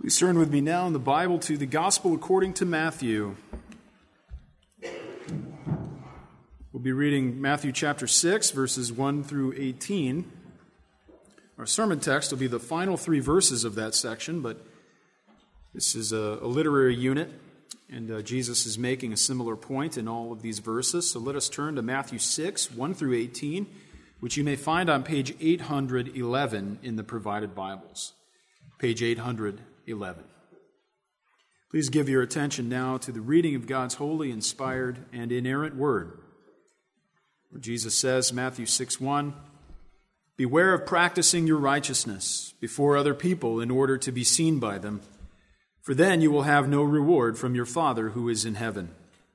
Please turn with me now in the Bible to the Gospel according to Matthew. We'll be reading Matthew chapter 6, verses 1 through 18. Our sermon text will be the final three verses of that section, but this is a literary unit, and Jesus is making a similar point in all of these verses. So let us turn to Matthew 6, 1 through 18, which you may find on page 811 in the provided Bibles. Page 811. Please give your attention now to the reading of God's holy, inspired, and inerrant word. Where Jesus says, Matthew 6:1, "Beware of practicing your righteousness before other people in order to be seen by them, for then you will have no reward from your Father who is in heaven.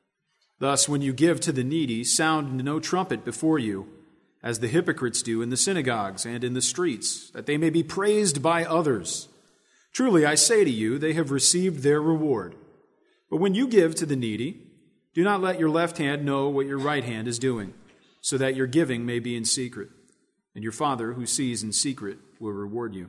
Thus, when you give to the needy, sound no trumpet before you, as the hypocrites do in the synagogues and in the streets, that they may be praised by others. Truly, I say to you, they have received their reward. But when you give to the needy, do not let your left hand know what your right hand is doing, so that your giving may be in secret, and your Father who sees in secret will reward you.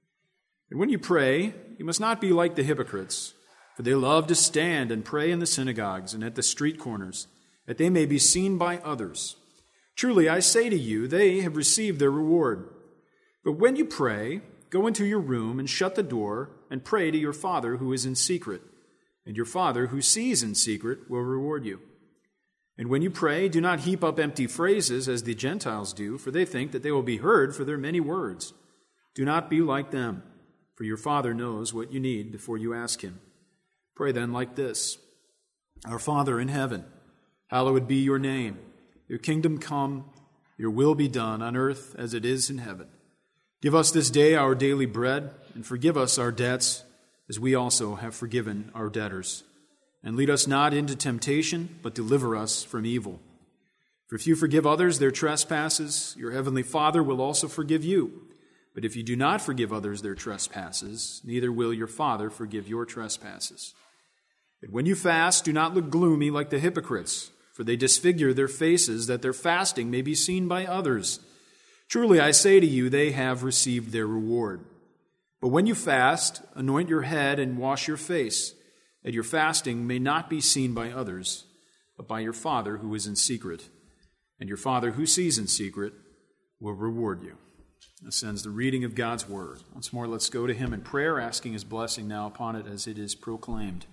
And when you pray, you must not be like the hypocrites, for they love to stand and pray in the synagogues and at the street corners, that they may be seen by others. Truly, I say to you, they have received their reward. But when you pray, go into your room and shut the door and pray to your Father who is in secret, and your Father who sees in secret will reward you. And when you pray, do not heap up empty phrases as the Gentiles do, for they think that they will be heard for their many words. Do not be like them, for your Father knows what you need before you ask Him. Pray then like this: Our Father in heaven, hallowed be your name. Your kingdom come, your will be done on earth as it is in heaven. Give us this day our daily bread, and forgive us our debts, as we also have forgiven our debtors. And lead us not into temptation, but deliver us from evil. For if you forgive others their trespasses, your heavenly Father will also forgive you. But if you do not forgive others their trespasses, neither will your Father forgive your trespasses. And when you fast, do not look gloomy like the hypocrites, for they disfigure their faces, that their fasting may be seen by others. Truly, I say to you, they have received their reward. But when you fast, anoint your head and wash your face, that your fasting may not be seen by others, but by your Father who is in secret. And your Father who sees in secret will reward you." This ends the reading of God's word. Once more, let's go to Him in prayer, asking His blessing now upon it as it is proclaimed.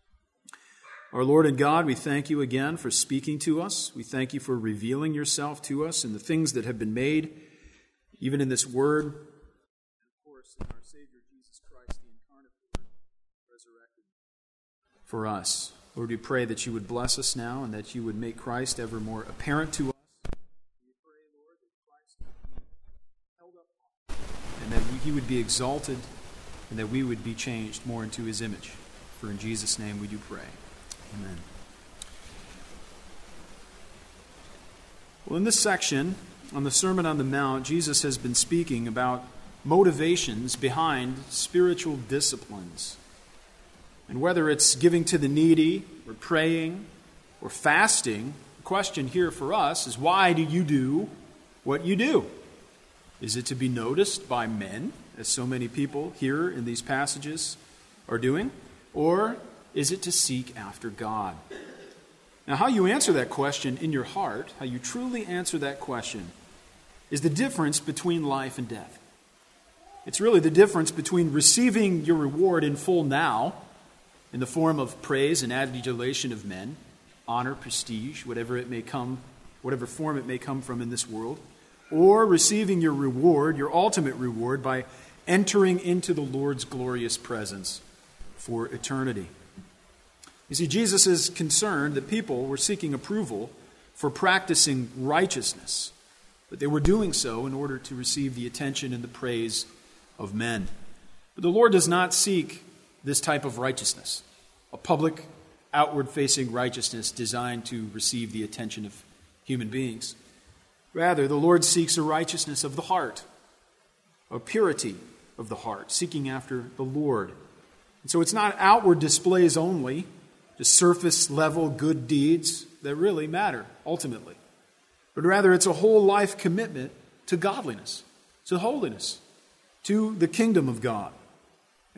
Our Lord and God, we thank you again for speaking to us. We thank you for revealing yourself to us in the things that have been made, even in this word, and of course in our Savior Jesus Christ, the incarnate Word, resurrected for us. Lord, we pray that you would bless us now and that you would make Christ ever more apparent to us. We pray, Lord, that Christ would be held up high, and that He would be exalted, and that we would be changed more into His image. For in Jesus' name we do pray. Amen. Well, in this section on the Sermon on the Mount, Jesus has been speaking about motivations behind spiritual disciplines. And whether it's giving to the needy, or praying, or fasting, the question here for us is, why do you do what you do? Is it to be noticed by men, as so many people here in these passages are doing? Or is it to seek after God? Now, how you answer that question in your heart, how you truly answer that question, is the difference between life and death. It's really the difference between receiving your reward in full now, in the form of praise and adulation of men, honor, prestige, whatever form it may come from in this world, or receiving your reward, your ultimate reward, by entering into the Lord's glorious presence for eternity. You see, Jesus is concerned that people were seeking approval for practicing righteousness, but they were doing so in order to receive the attention and the praise of men. But the Lord does not seek this type of righteousness, a public, outward-facing righteousness designed to receive the attention of human beings. Rather, the Lord seeks a righteousness of the heart, a purity of the heart, seeking after the Lord. And so it's not outward displays only, just surface-level good deeds that really matter, ultimately. But rather, it's a whole life commitment to godliness, to holiness, to the kingdom of God.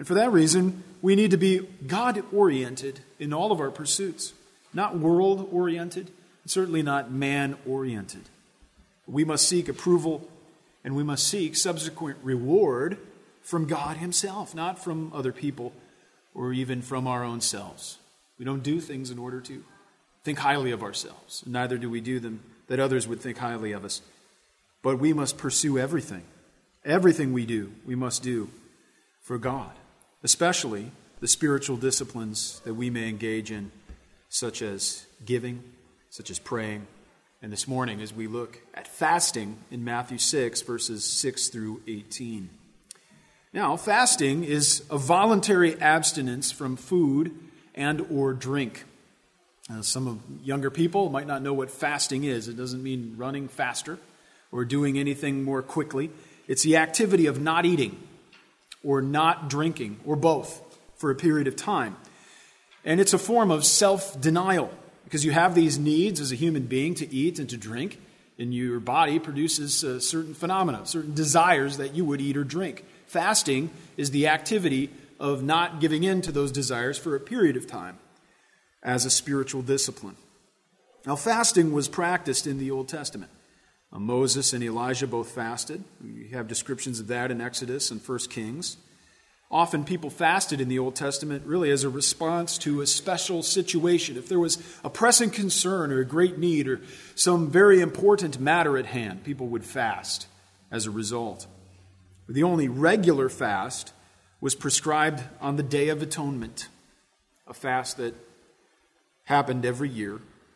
And for that reason, we need to be God-oriented in all of our pursuits, not world-oriented, certainly not man-oriented. We must seek approval, and we must seek subsequent reward from God himself, not from other people or even from our own selves. We don't do things in order to think highly of ourselves. Neither do we do them that others would think highly of us. But we must pursue everything. Everything we do, we must do for God, especially the spiritual disciplines that we may engage in, such as giving, such as praying. And this morning, as we look at fasting in Matthew 6, verses 6 through 18. Now, fasting is a voluntary abstinence from food and or drink. Some of younger people might not know what fasting is. It doesn't mean running faster or doing anything more quickly. It's the activity of not eating or not drinking or both for a period of time. And it's a form of self-denial because you have these needs as a human being to eat and to drink, and your body produces certain phenomena, certain desires that you would eat or drink. Fasting is the activity of not giving in to those desires for a period of time as a spiritual discipline. Now, fasting was practiced in the Old Testament. Moses and Elijah both fasted. We have descriptions of that in Exodus and 1 Kings. Often people fasted in the Old Testament really as a response to a special situation. If there was a pressing concern or a great need or some very important matter at hand, people would fast as a result. The only regular fast was prescribed on the Day of Atonement, a fast that happened every year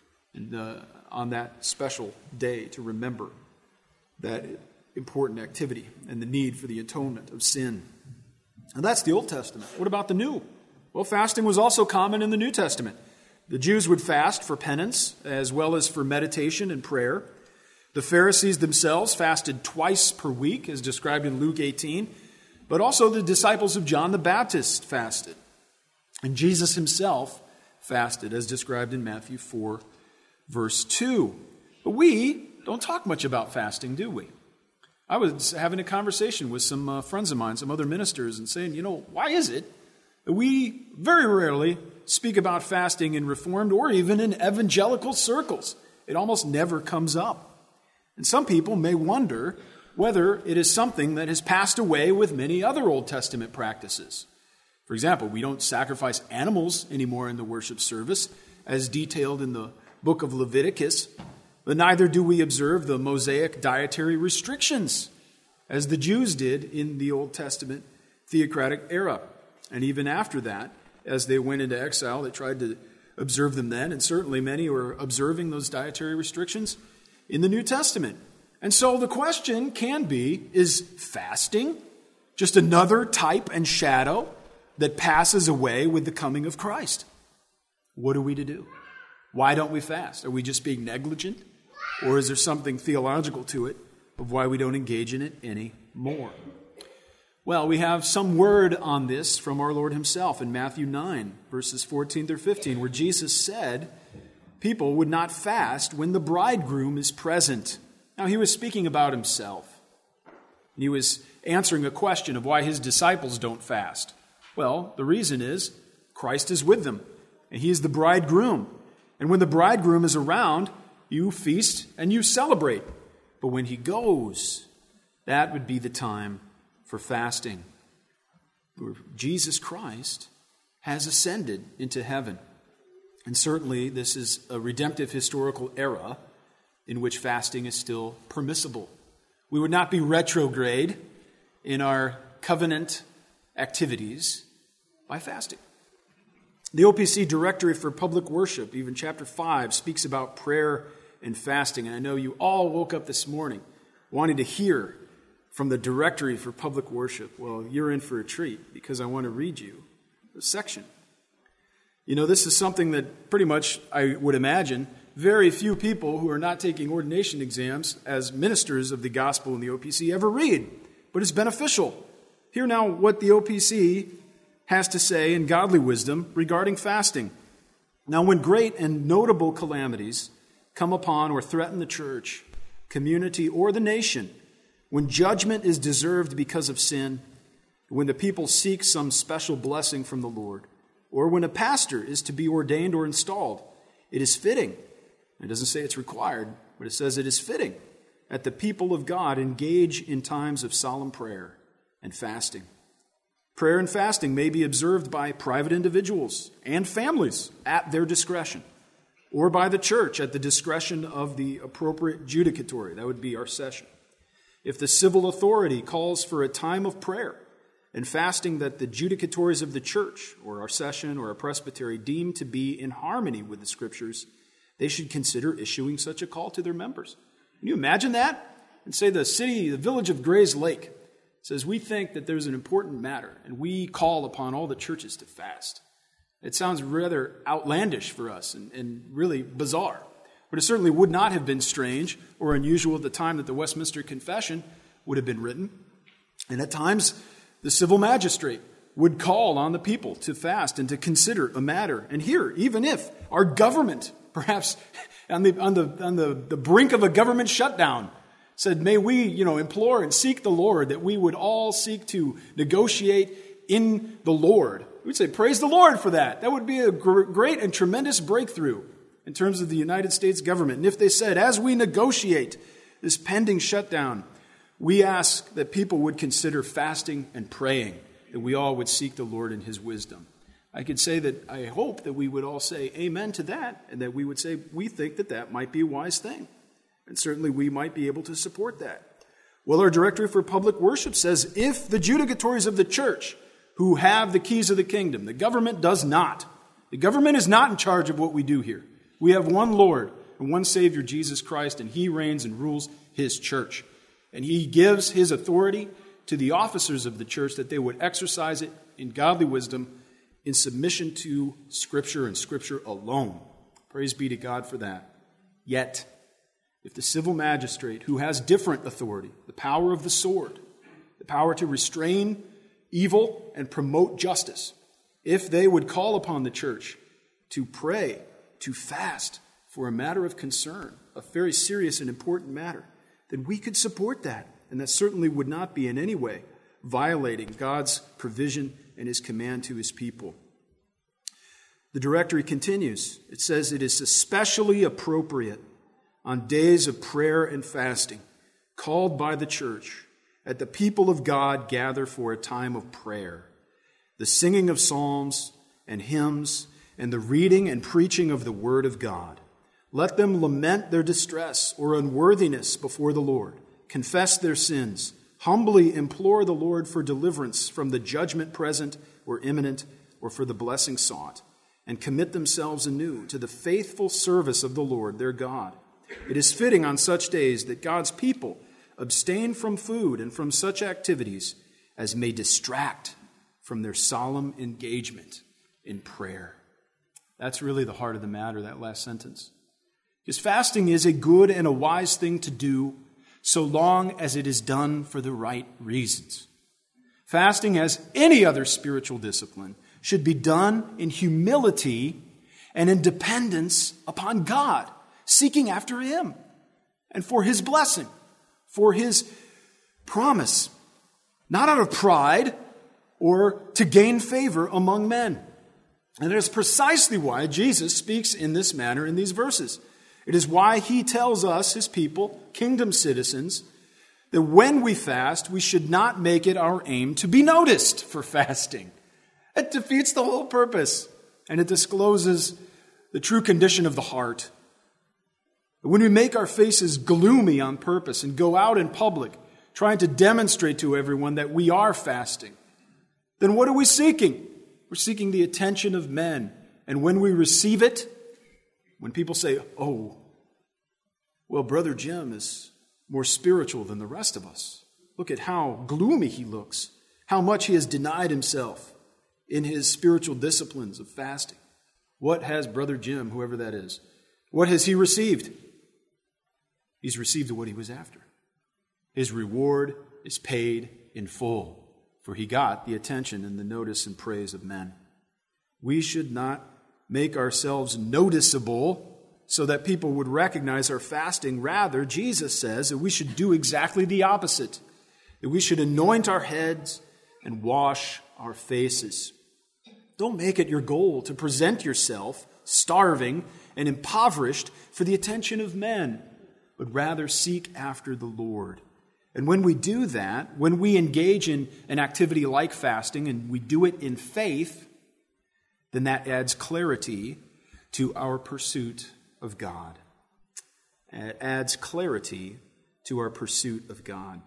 on that special day to remember that important activity and the need for the atonement of sin. And that's the Old Testament. What about the New? Well, fasting was also common in the New Testament. The Jews would fast for penance as well as for meditation and prayer. The Pharisees themselves fasted twice per week, as described in Luke 18. But also the disciples of John the Baptist fasted. And Jesus himself fasted, as described in Matthew 4, verse 2. But we don't talk much about fasting, do we? I was having a conversation with some friends of mine, some other ministers, and saying, why is it that we very rarely speak about fasting in Reformed or even in evangelical circles? It almost never comes up. And some people may wonder whether it is something that has passed away with many other Old Testament practices. For example, we don't sacrifice animals anymore in the worship service, as detailed in the book of Leviticus, but neither do we observe the Mosaic dietary restrictions, as the Jews did in the Old Testament theocratic era. And even after that, as they went into exile, they tried to observe them then, and certainly many were observing those dietary restrictions in the New Testament. And so the question can be, is fasting just another type and shadow that passes away with the coming of Christ? What are we to do? Why don't we fast? Are we just being negligent? Or is there something theological to it of why we don't engage in it anymore? Well, we have some word on this from our Lord himself in Matthew 9, verses 14 through 15, where Jesus said people would not fast when the bridegroom is present. Now, he was speaking about himself. He was answering a question of why his disciples don't fast. Well, the reason is Christ is with them, and he is the bridegroom. And when the bridegroom is around, you feast and you celebrate. But when he goes, that would be the time for fasting. Jesus Christ has ascended into heaven. And certainly this is a redemptive historical era in which fasting is still permissible. We would not be retrograde in our covenant activities by fasting. The OPC Directory for Public Worship, even chapter 5, speaks about prayer and fasting. And I know you all woke up this morning wanting to hear from the Directory for Public Worship. Well, you're in for a treat because I want to read you a section. This is something that pretty much, I would imagine, very few people who are not taking ordination exams as ministers of the gospel in the OPC ever read. But it's beneficial. Hear now what the OPC has to say in godly wisdom regarding fasting. Now, when great and notable calamities come upon or threaten the church, community, or the nation, when judgment is deserved because of sin, when the people seek some special blessing from the Lord, or when a pastor is to be ordained or installed, it is fitting. It doesn't say it's required, but it says it is fitting that the people of God engage in times of solemn prayer and fasting. Prayer and fasting may be observed by private individuals and families at their discretion, or by the church at the discretion of the appropriate judicatory. That would be our session. If the civil authority calls for a time of prayer and fasting that the judicatories of the church, or our session or our presbytery, deem to be in harmony with the Scriptures, they should consider issuing such a call to their members. Can you imagine that? And say the village of Grays Lake says, we think that there's an important matter, and we call upon all the churches to fast. It sounds rather outlandish for us and really bizarre. But it certainly would not have been strange or unusual at the time that the Westminster Confession would have been written. And at times, the civil magistrate would call on the people to fast and to consider a matter. And here, even if our government, perhaps on the brink of a government shutdown, said, may we, implore and seek the Lord, that we would all seek to negotiate in the Lord. We'd say, praise the Lord for that. That would be a great and tremendous breakthrough in terms of the United States government. And if they said, as we negotiate this pending shutdown, we ask that people would consider fasting and praying, that we all would seek the Lord in His wisdom. I could say that I hope that we would all say amen to that, and that we would say we think that that might be a wise thing. And certainly we might be able to support that. Well, our Directory for Public Worship says, if the judicatories of the church who have the keys of the kingdom, the government does not. The government is not in charge of what we do here. We have one Lord and one Savior, Jesus Christ, and He reigns and rules His church. And He gives His authority to the officers of the church that they would exercise it in godly wisdom, in submission to Scripture and Scripture alone. Praise be to God for that. Yet, if the civil magistrate, who has different authority, the power of the sword, the power to restrain evil and promote justice, if they would call upon the church to pray, to fast for a matter of concern, a very serious and important matter, then we could support that. And that certainly would not be in any way violating God's provision and His command to His people. The Directory continues. It says it is especially appropriate on days of prayer and fasting, called by the church, that the people of God gather for a time of prayer, the singing of psalms and hymns, and the reading and preaching of the Word of God. Let them lament their distress or unworthiness before the Lord, confess their sins, humbly implore the Lord for deliverance from the judgment present or imminent, or for the blessing sought, and commit themselves anew to the faithful service of the Lord their God. It is fitting on such days that God's people abstain from food and from such activities as may distract from their solemn engagement in prayer. That's really the heart of the matter, that last sentence. Because fasting is a good and a wise thing to do so long as it is done for the right reasons. Fasting, as any other spiritual discipline, should be done in humility and in dependence upon God, seeking after Him and for His blessing, for His promise, not out of pride or to gain favor among men. And it is precisely why Jesus speaks in this manner in these verses. It is why He tells us, His people, kingdom citizens, that when we fast, we should not make it our aim to be noticed for fasting. It defeats the whole purpose, and it discloses the true condition of the heart. When we make our faces gloomy on purpose and go out in public trying to demonstrate to everyone that we are fasting, then what are we seeking? We're seeking the attention of men. And when we receive it, when people say, oh, well, Brother Jim is more spiritual than the rest of us. Look at how gloomy he looks, how much he has denied himself in his spiritual disciplines of fasting. What has Brother Jim, whoever that is, what has he received? He's received what he was after. His reward is paid in full, for he got the attention and the notice and praise of men. We should not make ourselves noticeable so that people would recognize our fasting. Rather, Jesus says that we should do exactly the opposite, that we should anoint our heads and wash our faces. Don't make it your goal to present yourself starving and impoverished for the attention of men, but rather seek after the Lord. And when we do that, when we engage in an activity like fasting and we do it in faith, then that adds clarity to our pursuit of God. It adds clarity to our pursuit of God.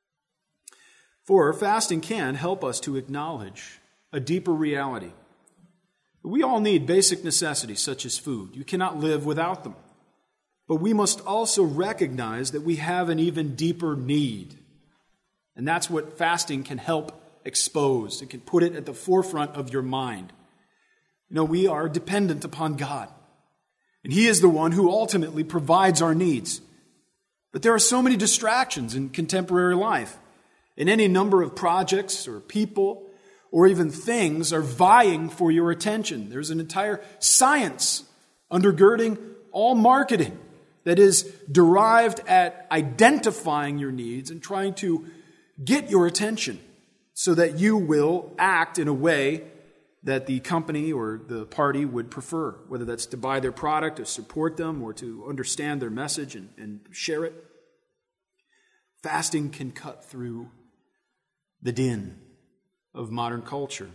For fasting can help us to acknowledge a deeper reality. We all need basic necessities such as food. You cannot live without them. But we must also recognize that we have an even deeper need. And that's what fasting can help expose. It can put it at the forefront of your mind. We are dependent upon God. And He is the one who ultimately provides our needs. But there are so many distractions in contemporary life. And any number of projects or people or even things are vying for your attention. There's an entire science undergirding all marketing that is derived at identifying your needs and trying to get your attention so that you will act in a way that the company or the party would prefer, whether that's to buy their product or support them or to understand their message and share it. Fasting can cut through the din of modern culture.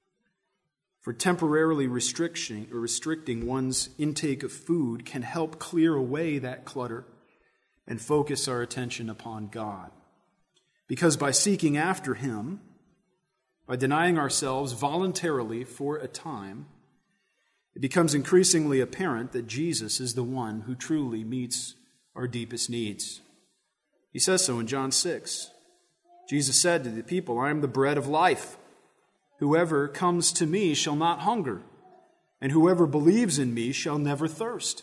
For temporarily restricting one's intake of food can help clear away that clutter and focus our attention upon God. Because by seeking after Him, by denying ourselves voluntarily for a time, it becomes increasingly apparent that Jesus is the one who truly meets our deepest needs. He says so in John 6. Jesus said to the people, "I am the bread of life. Whoever comes to me shall not hunger, and whoever believes in me shall never thirst.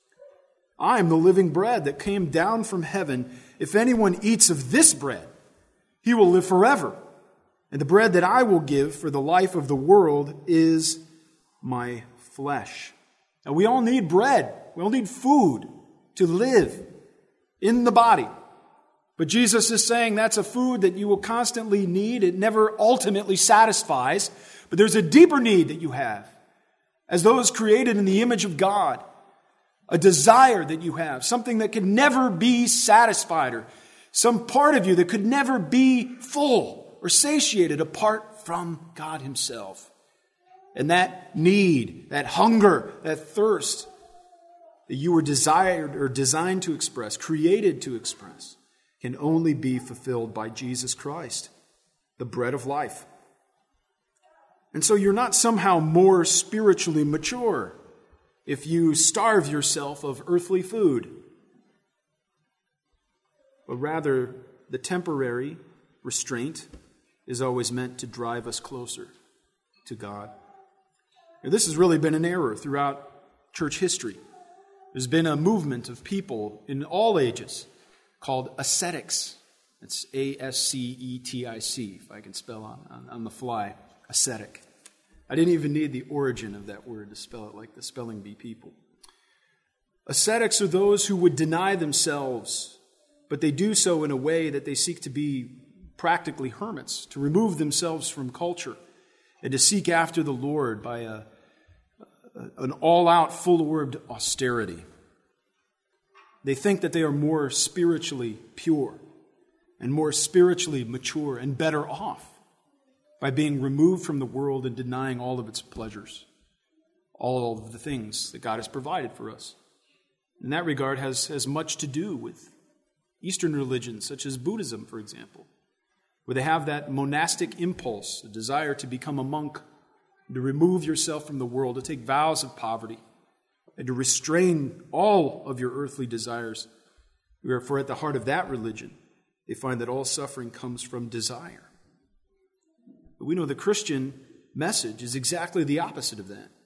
I am the living bread that came down from heaven. If anyone eats of this bread, he will live forever. And the bread that I will give for the life of the world is my flesh." Now, we all need bread. We all need food to live in the body. But Jesus is saying that's a food that you will constantly need. It never ultimately satisfies. But there's a deeper need that you have. As those created in the image of God, a desire that you have, something that could never be satisfied, or some part of you that could never be full or satiated apart from God Himself. And that need, that hunger, that thirst that you were desired or designed to express, created to express, can only be fulfilled by Jesus Christ, the bread of life. And so you're not somehow more spiritually mature if you starve yourself of earthly food, but rather the temporary restraint is always meant to drive us closer to God. Now, this has really been an error throughout church history. There's been a movement of people in all ages called ascetics. It's A-S-C-E-T-I-C, if I can spell on the fly, ascetic. I didn't even need the origin of that word to spell it like the spelling bee people. Ascetics are those who would deny themselves, but they do so in a way that they seek to be practically hermits, to remove themselves from culture, and to seek after the Lord by an all-out, full-orbed austerity. They think that they are more spiritually pure and more spiritually mature and better off by being removed from the world and denying all of its pleasures, all of the things that God has provided for us. In that regard, has much to do with Eastern religions, such as Buddhism, for example, where they have that monastic impulse, a desire to become a monk, to remove yourself from the world, to take vows of poverty, and to restrain all of your earthly desires. Wherefore, at the heart of that religion, they find that all suffering comes from desire. But we know the Christian message is exactly the opposite of that.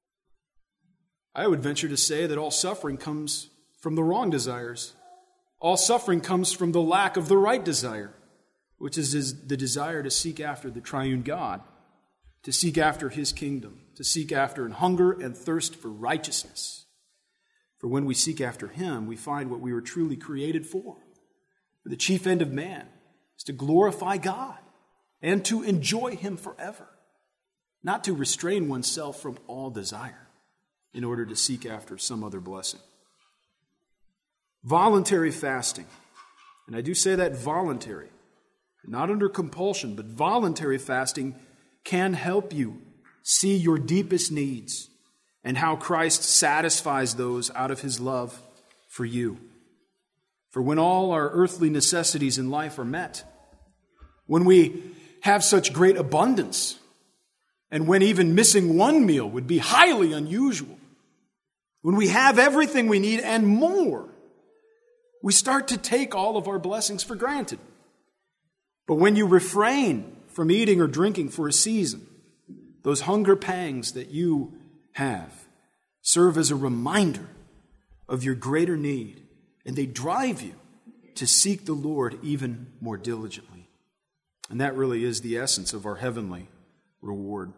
I would venture to say that all suffering comes from the wrong desires. All suffering comes from the lack of the right desire, which is the desire to seek after the triune God, to seek after His kingdom, to seek after and hunger and thirst for righteousness. For when we seek after Him, we find what we were truly created for. For the chief end of man is to glorify God and to enjoy him forever, not to restrain oneself from all desire in order to seek after some other blessing. Voluntary fasting, and I do say that voluntary, not under compulsion, but voluntary fasting can help you see your deepest needs and how Christ satisfies those out of his love for you. For when all our earthly necessities in life are met, when we have such great abundance, and when even missing one meal would be highly unusual, when we have everything we need and more, we start to take all of our blessings for granted. But when you refrain from eating or drinking for a season, those hunger pangs that you have serve as a reminder of your greater need, and they drive you to seek the Lord even more diligently. And that really is the essence of our heavenly reward.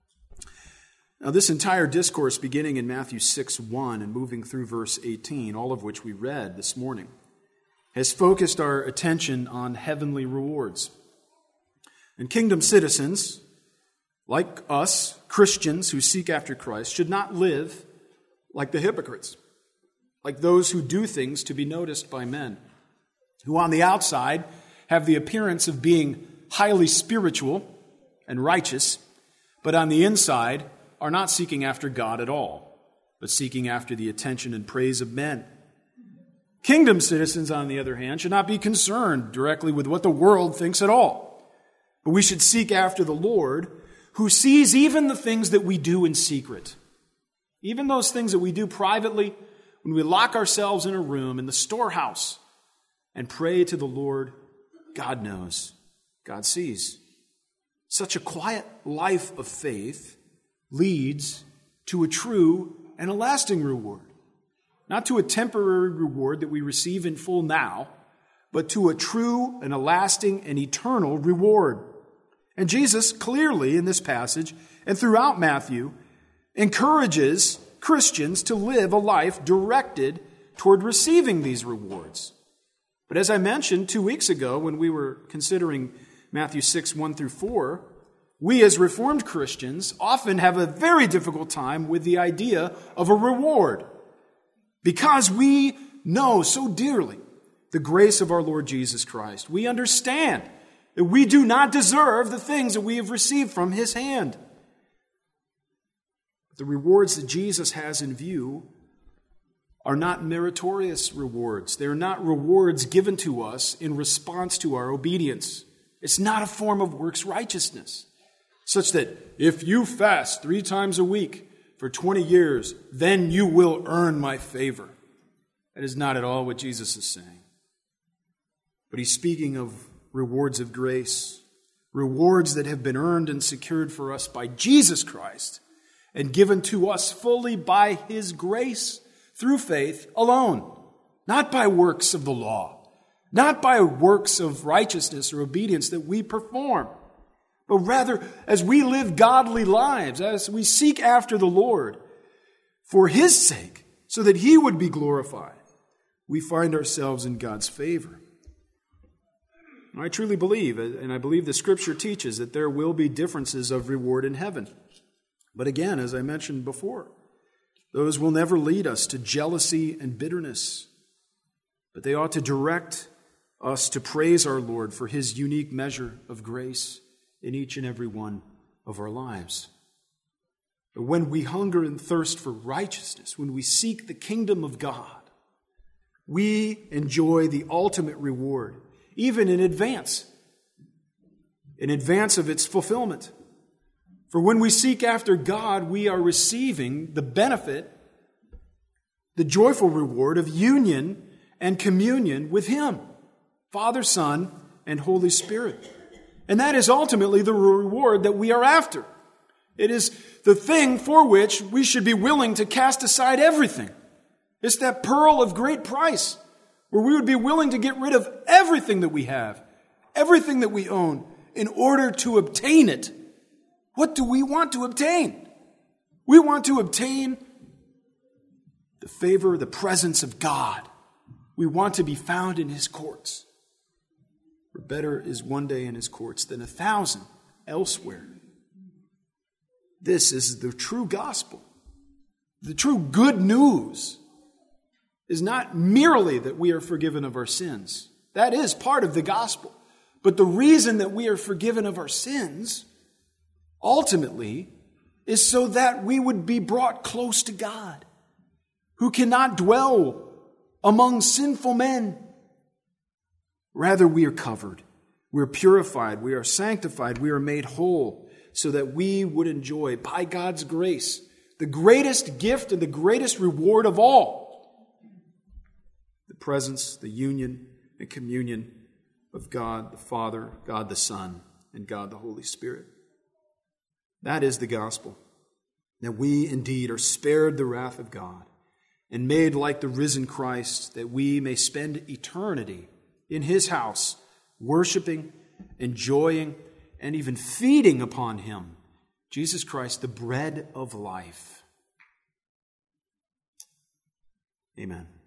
Now, this entire discourse, beginning in Matthew 6:1 and moving through verse 18, all of which we read this morning, has focused our attention on heavenly rewards. And kingdom citizens, like us, Christians who seek after Christ, should not live like the hypocrites, like those who do things to be noticed by men, who on the outside have the appearance of being highly spiritual and righteous, but on the inside are not seeking after God at all, but seeking after the attention and praise of men. Kingdom citizens, on the other hand, should not be concerned directly with what the world thinks at all, but we should seek after the Lord, who sees even the things that we do in secret, even those things that we do privately when we lock ourselves in a room in the storehouse and pray to the Lord. God knows. God sees. Such a quiet life of faith leads to a true and a lasting reward. Not to a temporary reward that we receive in full now, but to a true and a lasting and eternal reward. And Jesus clearly in this passage and throughout Matthew encourages Christians to live a life directed toward receiving these rewards. But as I mentioned 2 weeks ago when we were considering Matthew 6:1-4, we as Reformed Christians often have a very difficult time with the idea of a reward because we know so dearly the grace of our Lord Jesus Christ. We understand that we do not deserve the things that we have received from his hand. The rewards that Jesus has in view are not meritorious rewards. They are not rewards given to us in response to our obedience. It's not a form of works righteousness, such that if you fast 3 times a week for 20 years, then you will earn my favor. That is not at all what Jesus is saying. But he's speaking of rewards of grace, rewards that have been earned and secured for us by Jesus Christ and given to us fully by his grace through faith alone, not by works of the law, not by works of righteousness or obedience that we perform, but rather as we live godly lives, as we seek after the Lord for his sake, so that he would be glorified, we find ourselves in God's favor. I truly believe, and I believe the Scripture teaches, that there will be differences of reward in heaven. But again, as I mentioned before, those will never lead us to jealousy and bitterness, but they ought to direct us to praise our Lord for his unique measure of grace in each and every one of our lives. But when we hunger and thirst for righteousness, when we seek the kingdom of God, we enjoy the ultimate reward, even in advance of its fulfillment. For when we seek after God, we are receiving the benefit, the joyful reward of union and communion with him, Father, Son, and Holy Spirit. And that is ultimately the reward that we are after. It is the thing for which we should be willing to cast aside everything. It's that pearl of great price where we would be willing to get rid of everything that we have, everything that we own, in order to obtain it. What do we want to obtain? We want to obtain the favor, the presence of God. We want to be found in his courts. For better is one day in his courts than 1,000 elsewhere. This is the true gospel. The true good news is not merely that we are forgiven of our sins. That is part of the gospel. But the reason that we are forgiven of our sins, ultimately, is so that we would be brought close to God, who cannot dwell among sinful men. Rather, we are covered, we are purified, we are sanctified, we are made whole, so that we would enjoy, by God's grace, the greatest gift and the greatest reward of all, the presence, the union, and communion of God the Father, God the Son, and God the Holy Spirit. That is the gospel, that we indeed are spared the wrath of God and made like the risen Christ, that we may spend eternity in his house, worshiping, enjoying, and even feeding upon him, Jesus Christ, the bread of life. Amen.